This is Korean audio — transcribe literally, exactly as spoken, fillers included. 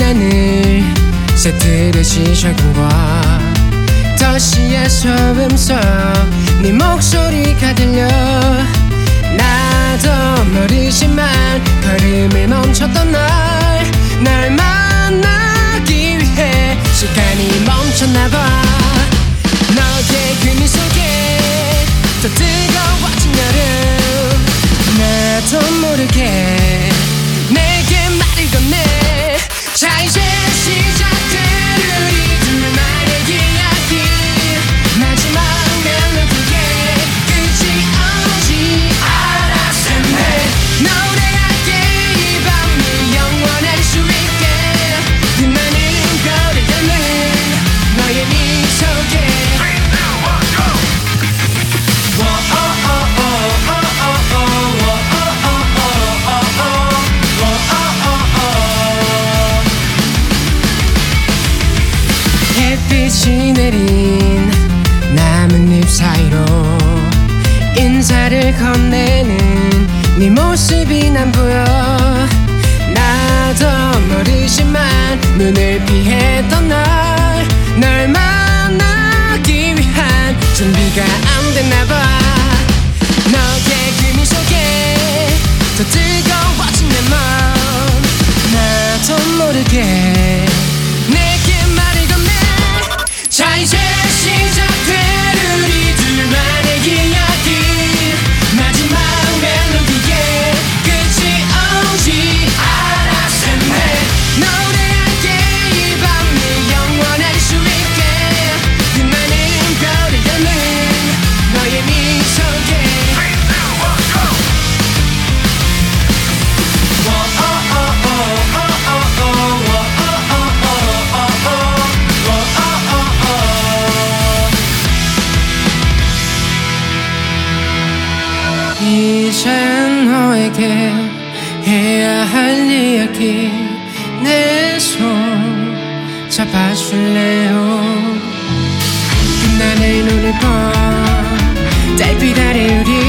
하늘 새뜨듯이 셔근과 도시의 소음 속 네 목소리가 들려. 나도 모르지만 걸음을 멈췄던 날, 날 만나기 위해 시간이 멈췄나봐. 너의 그 미소에 더 뜨거워진 여름, 나도 모르게 내게 말을 건네. 자 이제 시작된 우리 둘만의 이야기, 마지막 멜로디에 끝이 오지 않았음에 노래할게. 이 밤이 영원할 수 있게 그 많은 별을 담은 너의 미소에. 햇빛이 내린 나뭇잎 사이로 인사를 건네는 네 모습이 난 보여. 나도 모르지만 눈을 피했던 날, 널 만나기 위한 준비가 안 됐나봐. 너의 그 미소에 더 뜨거워진 내 맘, 나도 모르게 내게 말을 건네. 자 이제 시작된 우리 둘만의 이야기, 마지막 멜로디에 끝이 오지 않았음에 노래할게. 이 밤이 영원할 수 있게 그 많은 별을 담은 너의 미소에. 이젠 너에게 해야 할 이야기, 내 손 잡아줄래요? 빛나는 오늘 밤 달빛 아래 우리